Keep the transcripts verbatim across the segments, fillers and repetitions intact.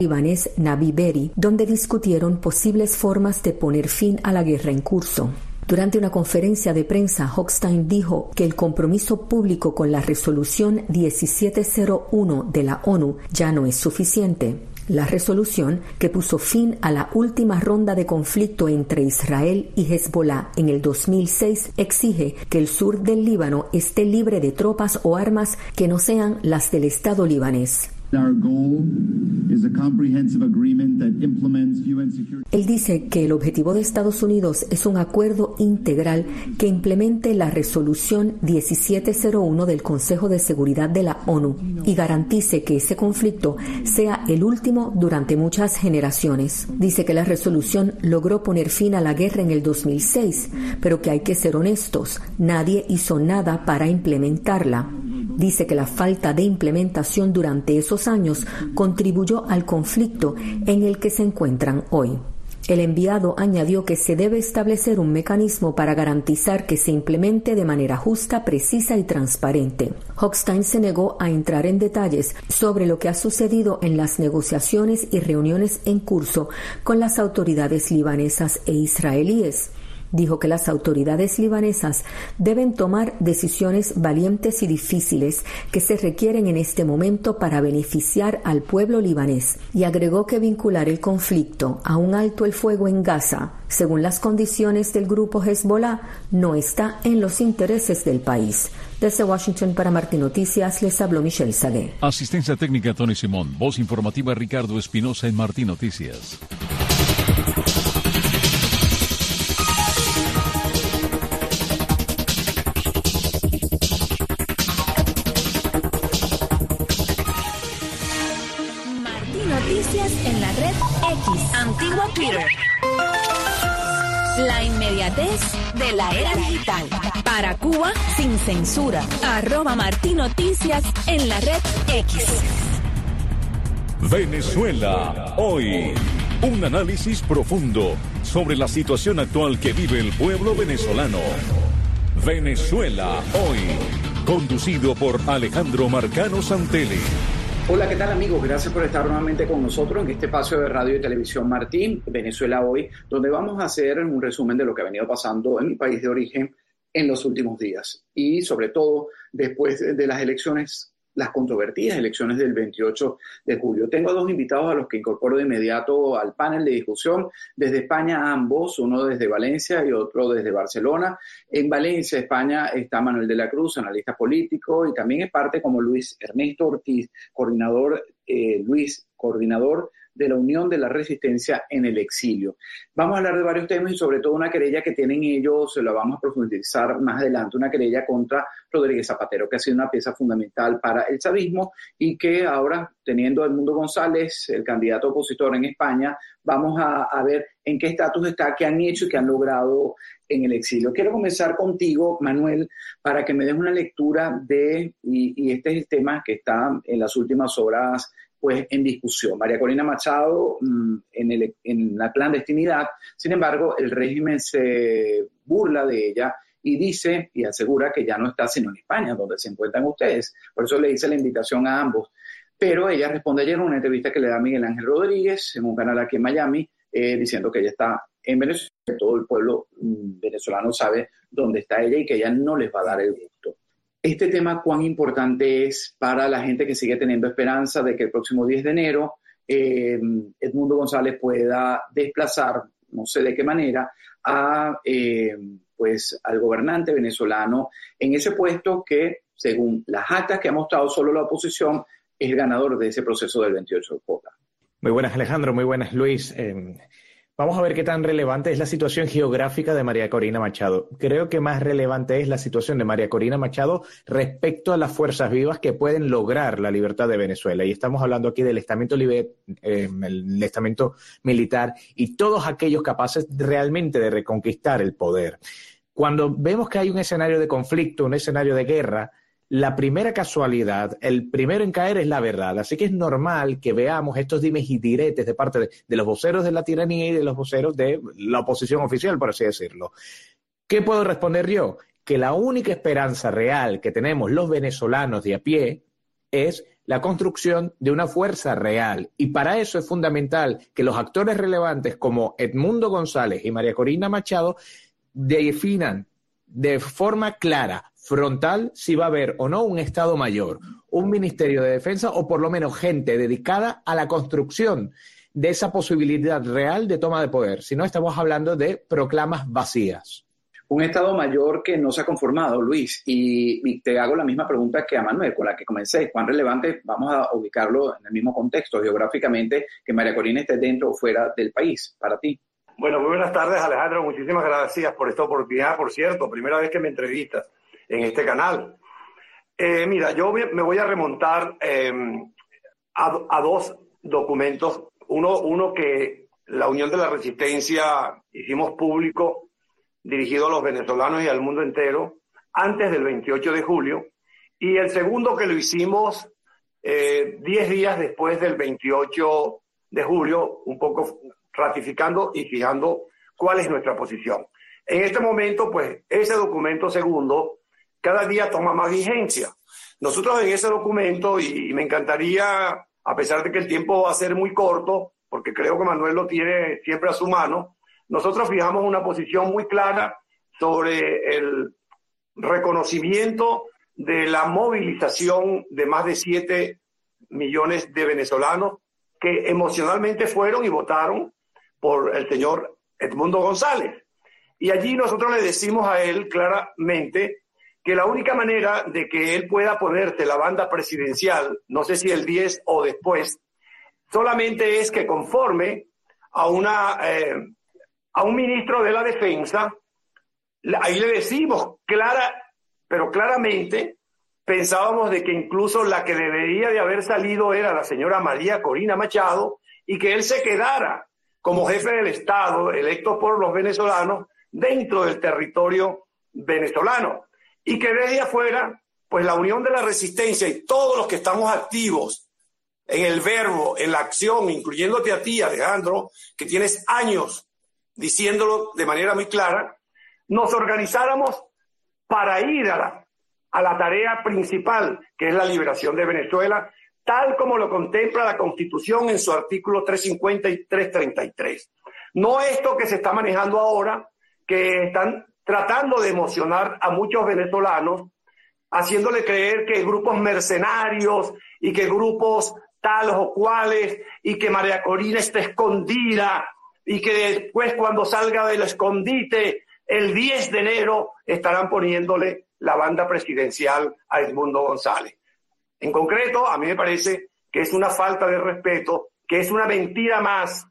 libanés Navi Berri, donde discutieron posibles formas de poner fin a la guerra en curso. Durante una conferencia de prensa, Hochstein dijo que el compromiso público con la resolución diecisiete cero uno de la ONU ya no es suficiente. La resolución, que puso fin a la última ronda de conflicto entre Israel y Hezbollah en el dos mil seis, exige que el sur del Líbano esté libre de tropas o armas que no sean las del Estado libanés. Él dice que el objetivo de Estados Unidos es un acuerdo integral que implemente la resolución diecisiete cero uno del Consejo de Seguridad de la ONU y garantice que ese conflicto sea el último durante muchas generaciones. Dice que la resolución logró poner fin a la guerra en el dos mil seis, pero que hay que ser honestos, nadie hizo nada para implementarla. Dice que la falta de implementación durante esos años contribuyó al conflicto en el que se encuentran hoy. El enviado añadió que se debe establecer un mecanismo para garantizar que se implemente de manera justa, precisa y transparente. Hochstein se negó a entrar en detalles sobre lo que ha sucedido en las negociaciones y reuniones en curso con las autoridades libanesas e israelíes. Dijo que las autoridades libanesas deben tomar decisiones valientes y difíciles que se requieren en este momento para beneficiar al pueblo libanés, y agregó que vincular el conflicto a un alto el fuego en Gaza, según las condiciones del grupo Hezbollah, no está en los intereses del país. Desde Washington para Martín Noticias les habló Michelle Sagué. Asistencia técnica Tony Simón, voz informativa Ricardo Espinosa en Martín Noticias. En la red X, antigua Twitter. La inmediatez de la era digital. Para Cuba, sin censura. Arroba Martín Noticias en la red X. Venezuela hoy. Un análisis profundo sobre la situación actual que vive el pueblo venezolano. Venezuela hoy. Conducido por Alejandro Marcano Santelli. Hola, ¿qué tal amigos? Gracias por estar nuevamente con nosotros en este espacio de radio y televisión Martín, Venezuela hoy, donde vamos a hacer un resumen de lo que ha venido pasando en mi país de origen en los últimos días y sobre todo después de las elecciones, las controvertidas elecciones del veintiocho de julio. Tengo dos invitados a los que incorporo de inmediato al panel de discusión, desde España ambos, uno desde Valencia y otro desde Barcelona. En Valencia, España, está Manuel de la Cruz, analista político, y también es parte como Luis Ernesto Ortiz, coordinador, eh, Luis, coordinador de la Unión de la Resistencia en el Exilio. Vamos a hablar de varios temas y sobre todo una querella que tienen ellos, se la vamos a profundizar más adelante, una querella contra Rodríguez Zapatero, que ha sido una pieza fundamental para el chavismo y que ahora, teniendo a Edmundo González, el candidato opositor en España, vamos a, a ver en qué estatus está, qué han hecho y qué han logrado en el exilio. Quiero comenzar contigo, Manuel, para que me des una lectura de, y, y este es el tema que está en las últimas horas pues en discusión. María Corina Machado mmm, en, el, en la clandestinidad, sin embargo, el régimen se burla de ella y dice y asegura que ya no está sino en España, donde se encuentran ustedes. Por eso le hice la invitación a ambos. Pero ella responde ayer en una entrevista que le da Miguel Ángel Rodríguez en un canal aquí en Miami, eh, diciendo que ella está en Venezuela, que todo el pueblo mmm, venezolano sabe dónde está ella y que ella no les va a dar el gusto. Este tema, ¿cuán importante es para la gente que sigue teniendo esperanza de que el próximo diez de enero eh, Edmundo González pueda desplazar, no sé de qué manera, a, eh, pues, al gobernante venezolano en ese puesto que, según las actas que ha mostrado solo la oposición, es el ganador de ese proceso del veintiocho de J? Muy buenas, Alejandro. Muy buenas, Luis. Eh... Vamos a ver qué tan relevante es la situación geográfica de María Corina Machado. Creo que más relevante es la situación de María Corina Machado respecto a las fuerzas vivas que pueden lograr la libertad de Venezuela. Y estamos hablando aquí del estamento, liber, eh, el estamento militar y todos aquellos capaces realmente de reconquistar el poder. Cuando vemos que hay un escenario de conflicto, un escenario de guerra, la primera casualidad, el primero en caer es la verdad. Así que es normal que veamos estos dimes y diretes de parte de, de los voceros de la tiranía y de los voceros de la oposición oficial, por así decirlo. ¿Qué puedo responder yo? Que la única esperanza real que tenemos los venezolanos de a pie es la construcción de una fuerza real. Y para eso es fundamental que los actores relevantes como Edmundo González y María Corina Machado definan de forma clara, frontal, si va a haber o no un Estado Mayor, un Ministerio de Defensa o por lo menos gente dedicada a la construcción de esa posibilidad real de toma de poder. Si no, estamos hablando de proclamas vacías. Un Estado Mayor que no se ha conformado, Luis, y, y te hago la misma pregunta que a Manuel, con la que comencé. ¿Cuán relevante, vamos a ubicarlo en el mismo contexto geográficamente, que María Corina esté dentro o fuera del país, para ti? Bueno, muy buenas tardes, Alejandro. Muchísimas gracias por esta oportunidad. Por cierto, primera vez que me entrevistas en este canal. Eh, mira, yo me voy a remontar eh, a, a dos documentos. Uno, uno que la Unión de la Resistencia hicimos público, dirigido a los venezolanos y al mundo entero, antes del veintiocho de julio, y el segundo que lo hicimos eh, diez días después del veintiocho de julio, un poco ratificando y fijando cuál es nuestra posición. En este momento, pues, ese documento segundo cada día toma más vigencia. Nosotros en ese documento, y me encantaría, a pesar de que el tiempo va a ser muy corto, porque creo que Manuel lo tiene siempre a su mano, nosotros fijamos una posición muy clara sobre el reconocimiento de la movilización de más de siete millones de venezolanos que emocionalmente fueron y votaron por el señor Edmundo González. Y allí nosotros le decimos a él claramente que la única manera de que él pueda ponerte la banda presidencial, no sé si el diez o después, solamente es que conforme a una... Eh, a un ministro de la Defensa. Ahí le decimos clara, pero claramente pensábamos de que incluso la que debería de haber salido era la señora María Corina Machado y que él se quedara como jefe del Estado, electo por los venezolanos, dentro del territorio venezolano. Y que desde afuera, pues la Unión de la Resistencia y todos los que estamos activos en el verbo, en la acción, incluyéndote a ti, Alejandro, que tienes años diciéndolo de manera muy clara, nos organizáramos para ir a la, a la tarea principal, que es la liberación de Venezuela, tal como lo contempla la Constitución en su artículo trescientos cincuenta y trescientos treinta y tres. No esto que se está manejando ahora, que están tratando de emocionar a muchos venezolanos, haciéndole creer que grupos mercenarios y que grupos tales o cuales, y que María Corina está escondida, y que después cuando salga del escondite, el diez de enero, estarán poniéndole la banda presidencial a Edmundo González. En concreto, a mí me parece que es una falta de respeto, que es una mentira más,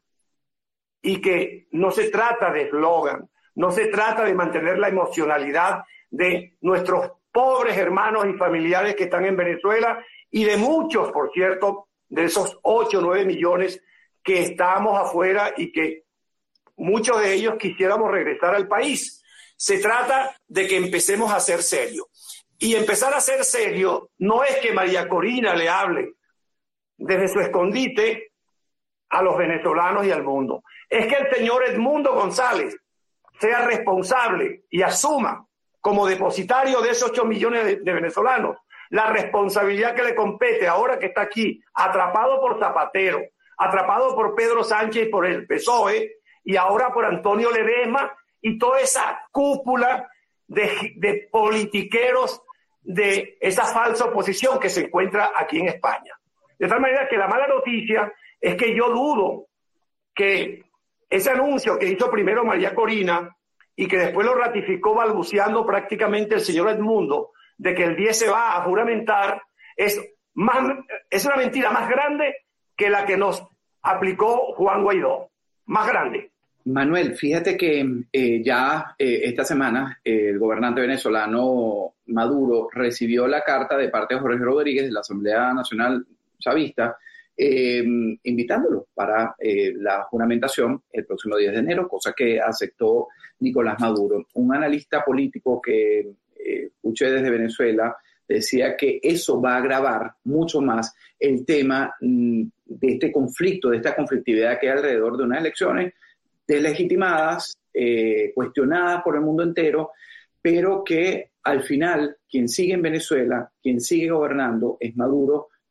y que no se trata de eslogan, no se trata de mantener la emocionalidad de nuestros pobres hermanos y familiares que están en Venezuela, y de muchos, por cierto, de esos ocho o nueve millones que estamos afuera y que muchos de ellos quisiéramos regresar al país. Se trata de que empecemos a ser serios. Y empezar a ser serio no es que María Corina le hable desde su escondite a los venezolanos y al mundo. Es que el señor Edmundo González sea responsable y asuma como depositario de esos ocho millones de, de venezolanos la responsabilidad que le compete ahora que está aquí, atrapado por Zapatero, atrapado por Pedro Sánchez y por el P S O E, y ahora por Antonio Ledesma y toda esa cúpula de, de politiqueros de esa falsa oposición que se encuentra aquí en España. De tal manera que la mala noticia es que yo dudo que ese anuncio que hizo primero María Corina y que después lo ratificó balbuceando prácticamente el señor Edmundo, de que el diez se va a juramentar, es, más, es una mentira más grande que la que nos aplicó Juan Guaidó. Más grande. Manuel, fíjate que eh, ya eh, esta semana eh, el gobernante venezolano Maduro recibió la carta de parte de Jorge Rodríguez de la Asamblea Nacional Chavista, eh, invitándolo para eh, la juramentación el próximo diez de enero, cosa que aceptó Nicolás Maduro. Un analista político que eh, escuché desde Venezuela decía que eso va a agravar mucho más el tema mmm, de este conflicto, de esta conflictividad que hay alrededor de unas elecciones deslegitimadas, eh, cuestionadas por el mundo entero, pero que al final quien sigue en Venezuela, quien sigue gobernando es Maduro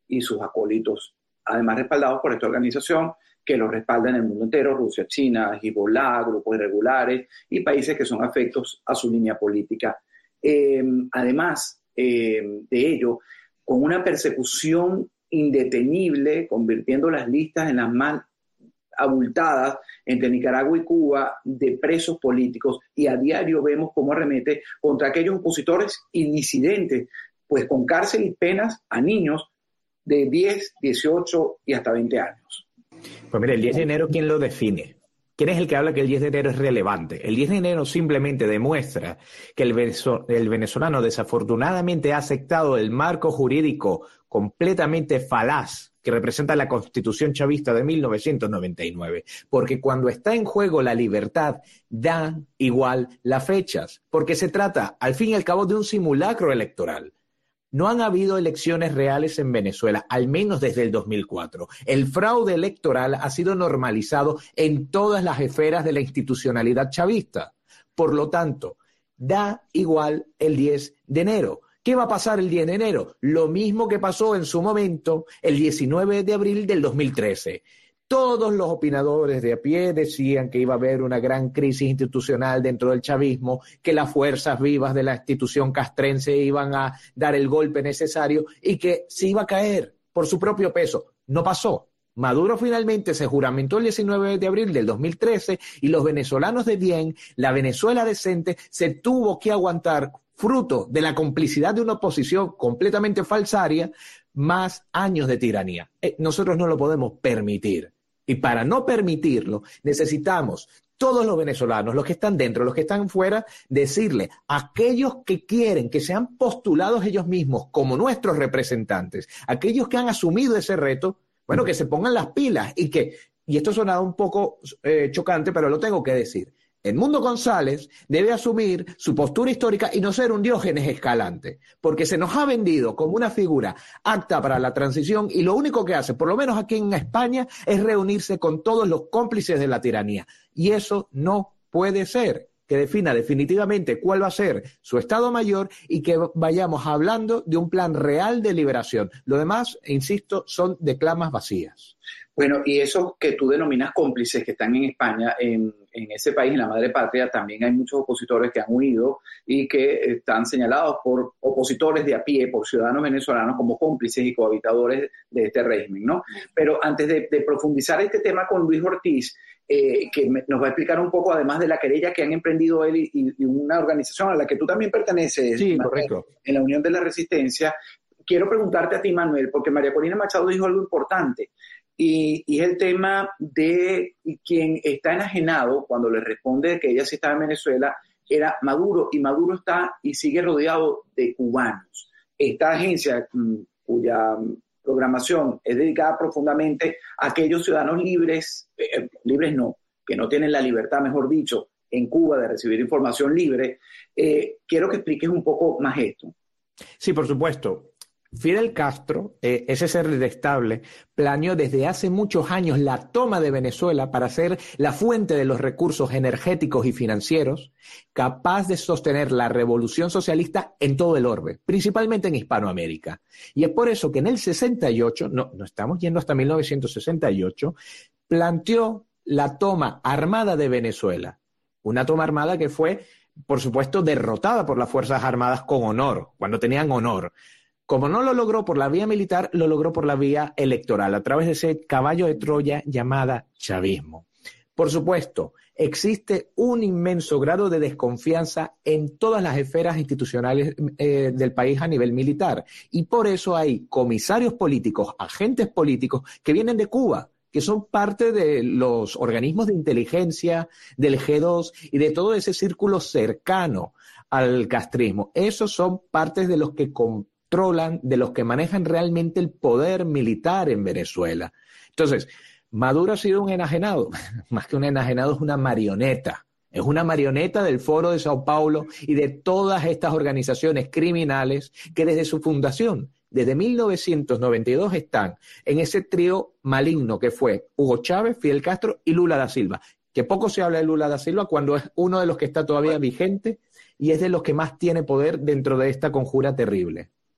y sus acólitos, además respaldados por esta organización que los respalda en el mundo entero: Rusia, China, Hezbollah, grupos irregulares y países que son afectos a su línea política. Eh, además eh, de ello, con una persecución indetenible, convirtiendo las listas en las más abultadas entre Nicaragua y Cuba de presos políticos, y a diario vemos cómo arremete contra aquellos opositores y disidentes, pues con cárcel y penas a niños de diez, dieciocho y hasta veinte años. Pues mira, el diez de enero, ¿quién lo define? ¿Quién es el que habla que el diez de enero es relevante? El diez de enero simplemente demuestra que el, venezo- el venezolano desafortunadamente ha aceptado el marco jurídico completamente falaz que representa la Constitución chavista de mil novecientos noventa y nueve, porque cuando está en juego la libertad, dan igual las fechas, porque se trata, al fin y al cabo, de un simulacro electoral. No han habido elecciones reales en Venezuela, al menos desde el dos mil cuatro. El fraude electoral ha sido normalizado en todas las esferas de la institucionalidad chavista. Por lo tanto, da igual el diez de enero. ¿Qué va a pasar el diez de enero? Lo mismo que pasó en su momento el diecinueve de abril del dos mil trece. Todos los opinadores de a pie decían que iba a haber una gran crisis institucional dentro del chavismo, que las fuerzas vivas de la institución castrense iban a dar el golpe necesario y que se iba a caer por su propio peso. No pasó. Maduro finalmente se juramentó el diecinueve de abril del dos mil trece y los venezolanos de bien, la Venezuela decente, se tuvo que aguantar, fruto de la complicidad de una oposición completamente falsaria, más años de tiranía. Eh, nosotros no lo podemos permitir. Y para no permitirlo, necesitamos todos los venezolanos, los que están dentro, los que están fuera, decirle a aquellos que quieren que sean postulados ellos mismos como nuestros representantes, aquellos que han asumido ese reto, bueno, que se pongan las pilas y que, y esto sonaba un poco eh, chocante, pero lo tengo que decir, Edmundo González debe asumir su postura histórica y no ser un Diógenes Escalante, porque se nos ha vendido como una figura apta para la transición y lo único que hace, por lo menos aquí en España, es reunirse con todos los cómplices de la tiranía. Y eso no puede ser. Que defina definitivamente cuál va a ser su Estado Mayor y que vayamos hablando de un plan real de liberación. Lo demás, insisto, son declamas vacías. Bueno, y esos que tú denominas cómplices que están en España, en, en ese país, en la madre patria, también hay muchos opositores que han huido y que están señalados por opositores de a pie, por ciudadanos venezolanos como cómplices y cohabitadores de este régimen, ¿no? Pero antes de, de profundizar este tema con Luis Ortiz, eh, que me, nos va a explicar un poco, además de la querella que han emprendido él y, y una organización a la que tú también perteneces, sí, Manuel, correcto, en la Unión de la Resistencia, quiero preguntarte a ti, Manuel, porque María Corina Machado dijo algo importante. Y, y es el tema de quien está enajenado cuando le responde que ella sí estaba en Venezuela, era Maduro, y Maduro está y sigue rodeado de cubanos. Esta agencia, cuya programación es dedicada profundamente a aquellos ciudadanos libres, eh, libres no, que no tienen la libertad, mejor dicho, en Cuba de recibir información libre, eh, quiero que expliques un poco más esto. Sí, por supuesto. Fidel Castro, eh, ese ser detestable, planeó desde hace muchos años la toma de Venezuela para ser la fuente de los recursos energéticos y financieros, capaz de sostener la revolución socialista en todo el orbe, principalmente en Hispanoamérica. Y es por eso que en el sesenta y ocho, no, no estamos yendo hasta mil novecientos sesenta y ocho, planteó la toma armada de Venezuela. Una toma armada que fue, por supuesto, derrotada por las Fuerzas Armadas con honor, cuando tenían honor. Como no lo logró por la vía militar, lo logró por la vía electoral, a través de ese caballo de Troya llamada chavismo. Por supuesto, existe un inmenso grado de desconfianza en todas las esferas institucionales eh, del país a nivel militar. Y por eso hay comisarios políticos, agentes políticos que vienen de Cuba, que son parte de los organismos de inteligencia, del G dos y de todo ese círculo cercano al castrismo. Esos son partes de los que con controlan, de los que manejan realmente el poder militar en Venezuela. Entonces, Maduro ha sido un enajenado, más que un enajenado, es una marioneta. Es una marioneta del Foro de Sao Paulo y de todas estas organizaciones criminales que desde su fundación, desde mil novecientos noventa y dos, están en ese trío maligno que fue Hugo Chávez, Fidel Castro y Lula da Silva. Que poco se habla de Lula da Silva cuando es uno de los que está todavía vigente y es de los que más tiene poder dentro de esta conjura terrible.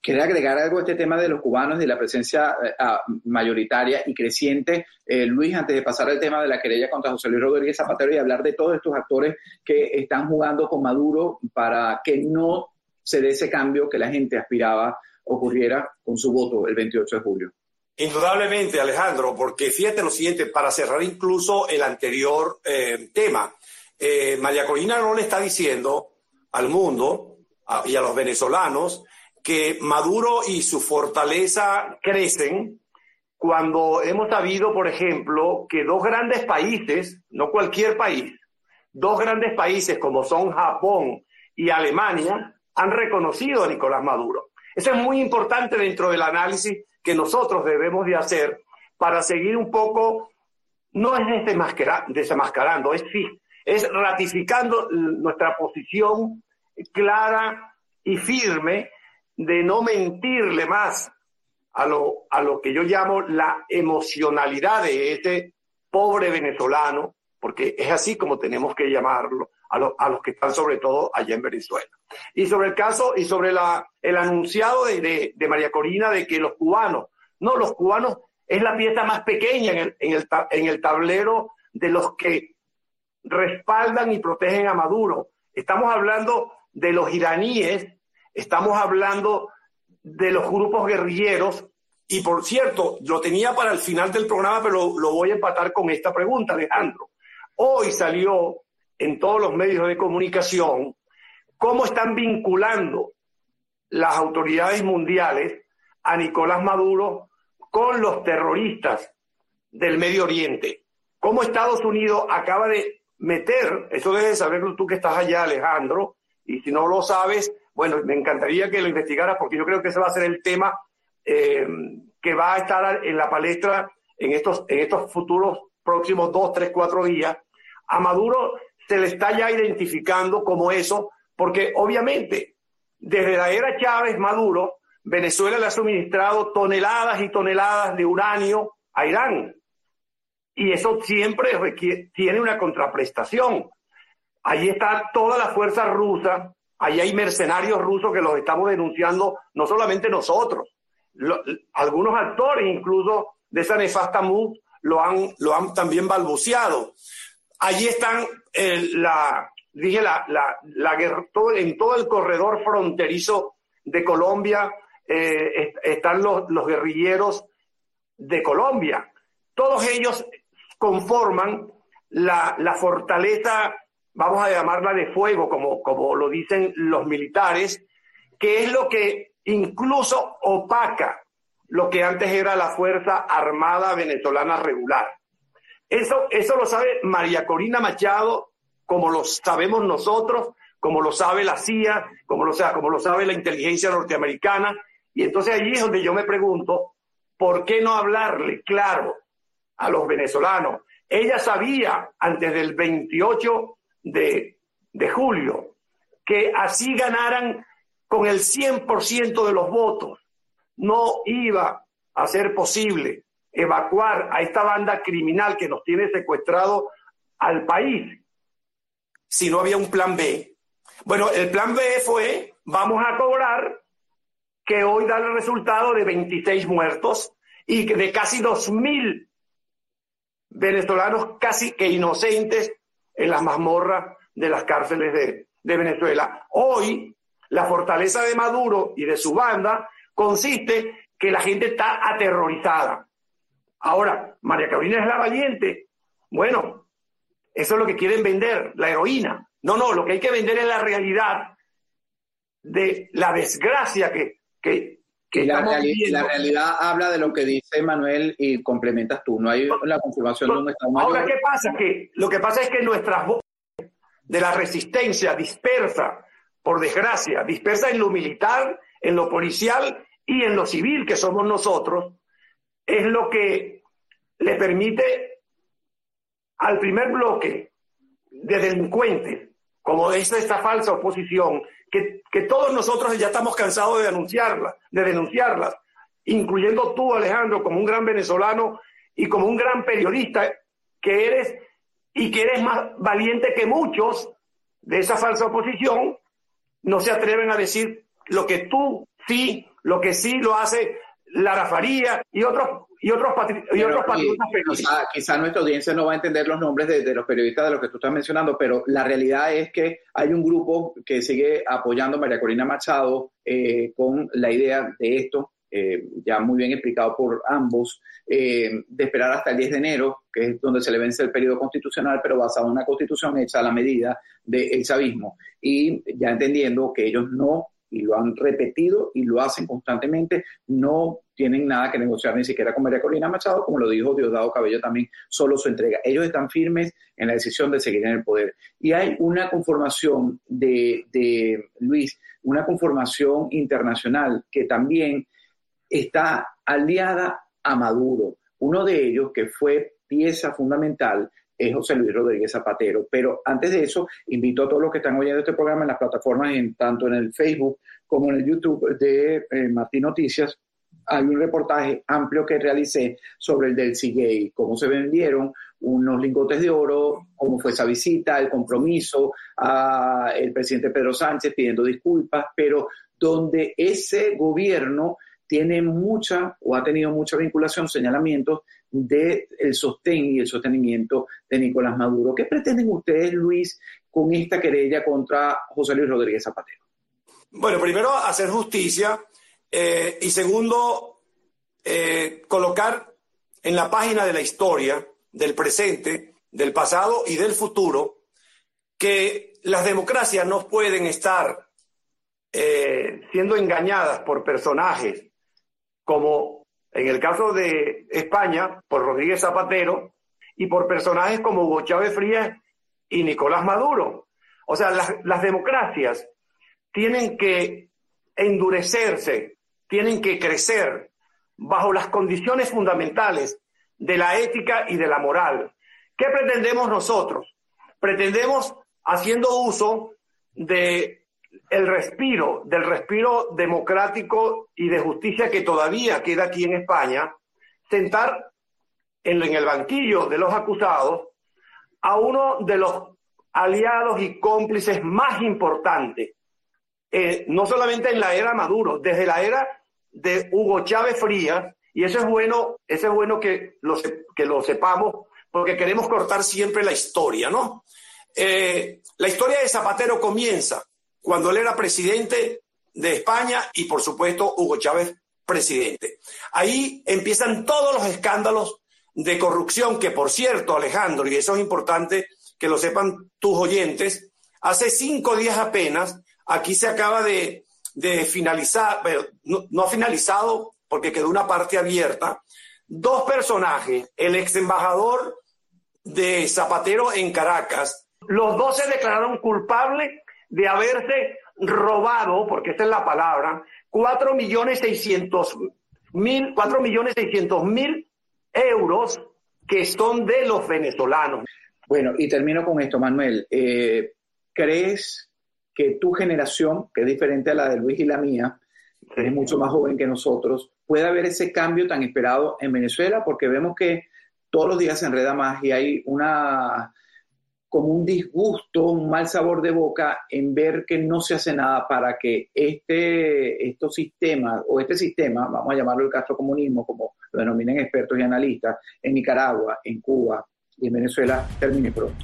¿Quiere agregar algo a este tema de los cubanos y de la presencia eh, mayoritaria y creciente, eh, Luis, antes de pasar al tema de la querella contra José Luis Rodríguez Zapatero y hablar de todos estos actores que están jugando con Maduro para que no se dé ese cambio que la gente aspiraba ocurriera con su voto el veintiocho de julio? Indudablemente, Alejandro, porque fíjate lo siguiente, para cerrar incluso el anterior eh, tema, eh, María Corina no le está diciendo al mundo a, y a los venezolanos que Maduro y su fortaleza crecen cuando hemos sabido, por ejemplo, que dos grandes países, no cualquier país, dos grandes países como son Japón y Alemania, han reconocido a Nicolás Maduro. Eso es muy importante dentro del análisis que nosotros debemos de hacer para seguir un poco, no es desenmascarando, es, es ratificando nuestra posición clara y firme de no mentirle más a lo, a lo que yo llamo la emocionalidad de este pobre venezolano, porque es así como tenemos que llamarlo, a, lo, a los que están sobre todo allá en Venezuela. Y sobre el caso, y sobre la, el anunciado de, de, de María Corina de que los cubanos, no, los cubanos es la pieza más pequeña en el, en el, en el tablero de los que respaldan y protegen a Maduro. Estamos hablando de los iraníes, estamos hablando de los grupos guerrilleros, y por cierto, lo tenía para el final del programa, pero lo, lo voy a empatar con esta pregunta, Alejandro. Hoy salió en todos los medios de comunicación cómo están vinculando las autoridades mundiales a Nicolás Maduro con los terroristas del Medio Oriente. Cómo Estados Unidos acaba de meter, eso debes saberlo tú que estás allá, Alejandro, y si no lo sabes, bueno, me encantaría que lo investigaras porque yo creo que ese va a ser el tema eh, que va a estar en la palestra en estos, en estos futuros próximos dos, tres, cuatro días. A Maduro se le está ya identificando como eso, porque obviamente desde la era Chávez Maduro, Venezuela le ha suministrado toneladas y toneladas de uranio a Irán. Y eso siempre requiere, tiene una contraprestación. Allí está toda la fuerza rusa, allí hay mercenarios rusos que los estamos denunciando, no solamente nosotros, lo, algunos actores incluso de esa nefasta M U D lo han, lo han también balbuceado. Allí están, eh, la, dije, la, la, la guerra, todo, en todo el corredor fronterizo de Colombia eh, est están los, los guerrilleros de Colombia. Todos ellos conforman la, la fortaleza, vamos a llamarla de fuego, como, como lo dicen los militares, que es lo que incluso opaca lo que antes era la Fuerza Armada Venezolana Regular. Eso, eso lo sabe María Corina Machado, como lo sabemos nosotros, como lo sabe la C I A, como lo, como lo sabe la inteligencia norteamericana. Y entonces allí es donde yo me pregunto, ¿por qué no hablarle claro a los venezolanos? Ella sabía antes del veintiocho de julio que así ganaran con el cien por ciento de los votos, no iba a ser posible evacuar a esta banda criminal que nos tiene secuestrado al país si no había un plan B. Bueno, el plan B fue, vamos a cobrar, que hoy da el resultado de veintiséis muertos y de casi dos mil venezolanos casi que inocentes en las mazmorras de las cárceles de, de Venezuela. Hoy, la fortaleza de Maduro y de su banda consiste que la gente está aterrorizada. Ahora, María Corina es la valiente. Bueno, eso es lo que quieren vender, la heroína. No, no, lo que hay que vender es la realidad de la desgracia que, que, que la, estamos reali viviendo. La realidad habla de lo que dice Manuel y complementas tú. No hay la confirmación no, de un Estado mayor. Ahora, ¿qué pasa? Que, lo que pasa es que nuestras voces de la resistencia dispersa, por desgracia, dispersa en lo militar, en lo policial y en lo civil, que somos nosotros, es lo que le permite al primer bloque de delincuentes, como es esta falsa oposición, que, que todos nosotros ya estamos cansados de denunciarla, de denunciarlas, incluyendo tú, Alejandro, como un gran venezolano y como un gran periodista que eres, y que eres más valiente que muchos de esa falsa oposición, no se atreven a decir lo que tú sí lo que sí lo hace Lara Faría y otros y otros, patri- y otros patriotas periodistas. Quizá, quizá nuestra audiencia no va a entender los nombres de, de los periodistas de los que tú estás mencionando, pero la realidad es que hay un grupo que sigue apoyando a María Corina Machado eh, con la idea de esto, eh, ya muy bien explicado por ambos, eh, de esperar hasta el diez de enero, que es donde se le vence el periodo constitucional, pero basado en una constitución hecha a la medida del chavismo. Y ya entendiendo que ellos no, y lo han repetido y lo hacen constantemente, no tienen nada que negociar ni siquiera con María Corina Machado, como lo dijo Diosdado Cabello también, solo su entrega. Ellos están firmes en la decisión de seguir en el poder. Y hay una conformación de, de Luis, una conformación internacional que también está aliada a Maduro. Uno de ellos, que fue pieza fundamental, es José Luis Rodríguez Zapatero. Pero antes de eso, invito a todos los que están oyendo este programa en las plataformas, en, tanto en el Facebook como en el YouTube de eh, Martín Noticias. Hay un reportaje amplio que realicé sobre el del Siguey, cómo se vendieron unos lingotes de oro, cómo fue esa visita, el compromiso al presidente Pedro Sánchez pidiendo disculpas, pero donde ese gobierno tiene mucha o ha tenido mucha vinculación, señalamientos del sostén y el sostenimiento de Nicolás Maduro. ¿Qué pretenden ustedes, Luis, con esta querella contra José Luis Rodríguez Zapatero? Bueno, primero, hacer justicia eh, y segundo, eh, colocar en la página de la historia, del presente, del pasado y del futuro, que las democracias no pueden estar eh, siendo engañadas por personajes como en el caso de España, por Rodríguez Zapatero, y por personajes como Hugo Chávez Frías y Nicolás Maduro. O sea, las, las democracias tienen que endurecerse, tienen que crecer bajo las condiciones fundamentales de la ética y de la moral. ¿Qué pretendemos nosotros? Pretendemos, haciendo uso de el respiro, del respiro democrático y de justicia que todavía queda aquí en España, sentar en, en el banquillo de los acusados a uno de los aliados y cómplices más importantes, eh, no solamente en la era Maduro, desde la era de Hugo Chávez Frías, y eso es bueno, eso es bueno que lo, que lo sepamos, porque queremos cortar siempre la historia, ¿no? Eh, la historia de Zapatero comienza cuando él era presidente de España y, por supuesto, Hugo Chávez presidente. Ahí empiezan todos los escándalos de corrupción que, por cierto, Alejandro, y eso es importante que lo sepan tus oyentes, hace cinco días apenas, aquí se acaba de, de finalizar, pero no, no ha finalizado porque quedó una parte abierta, dos personajes, el ex embajador de Zapatero en Caracas, los dos se declararon culpables de haberse robado, porque esta es la palabra, cuatro millones seiscientos mil, cuatro millones seiscientos mil euros que son de los venezolanos. Bueno, y termino con esto, Manuel. Eh, ¿Crees que tu generación, que es diferente a la de Luis y la mía, que es mucho más joven que nosotros, puede haber ese cambio tan esperado en Venezuela? Porque vemos que todos los días se enreda más y hay una... como un disgusto, un mal sabor de boca en ver que no se hace nada para que este, estos sistemas, o este sistema, vamos a llamarlo el castrocomunismo, como lo denominan expertos y analistas, en Nicaragua, en Cuba y en Venezuela, termine pronto.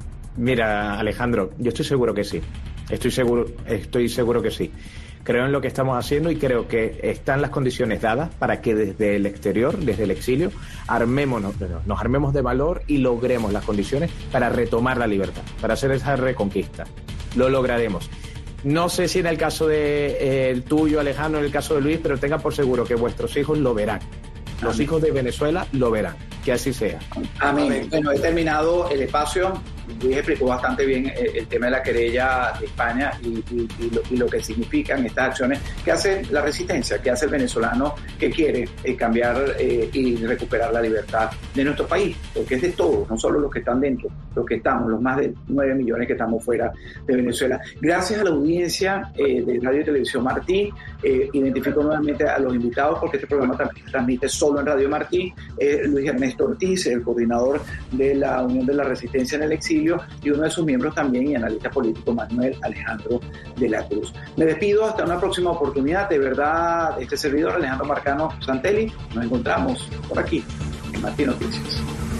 Mira, Alejandro, yo estoy seguro que sí. Estoy seguro, estoy seguro que sí. Creo en lo que estamos haciendo y creo que están las condiciones dadas para que desde el exterior, desde el exilio, armémonos, nos armemos de valor y logremos las condiciones para retomar la libertad, para hacer esa reconquista. Lo lograremos. No sé si en el caso de eh, el tuyo, Alejandro, en el caso de Luis, pero tengan por seguro que vuestros hijos lo verán. Los Amén. Hijos de Venezuela lo verán. Que así sea. Amén. Amén. Bueno, he terminado el espacio. Luis explicó bastante bien el, el tema de la querella de España y, y, y, lo, y lo que significan estas acciones que hace la resistencia, que hace el venezolano que quiere eh, cambiar eh, y recuperar la libertad de nuestro país, porque es de todos, no solo los que están dentro, los que estamos, los más de nueve millones que estamos fuera de Venezuela. Gracias a la audiencia eh, de Radio y Televisión Martín. Eh, identifico nuevamente a los invitados porque este programa también se transmite solo en Radio Martín. Eh, Luis Ernesto Ernesto Ortiz, el coordinador de la Unión de la Resistencia en el Exilio, y uno de sus miembros también y analista político, Manuel Alejandro de la Cruz. Me despido hasta una próxima oportunidad. De verdad, este servidor, Alejandro Marcano Santelli, nos encontramos por aquí en Martín Noticias.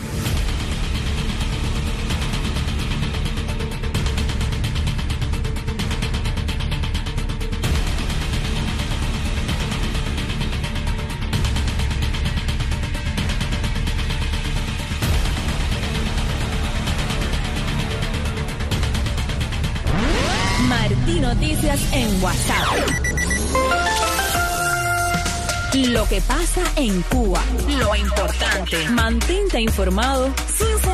Martín Noticias en WhatsApp. Lo que pasa en Cuba, lo importante. Mantente informado sin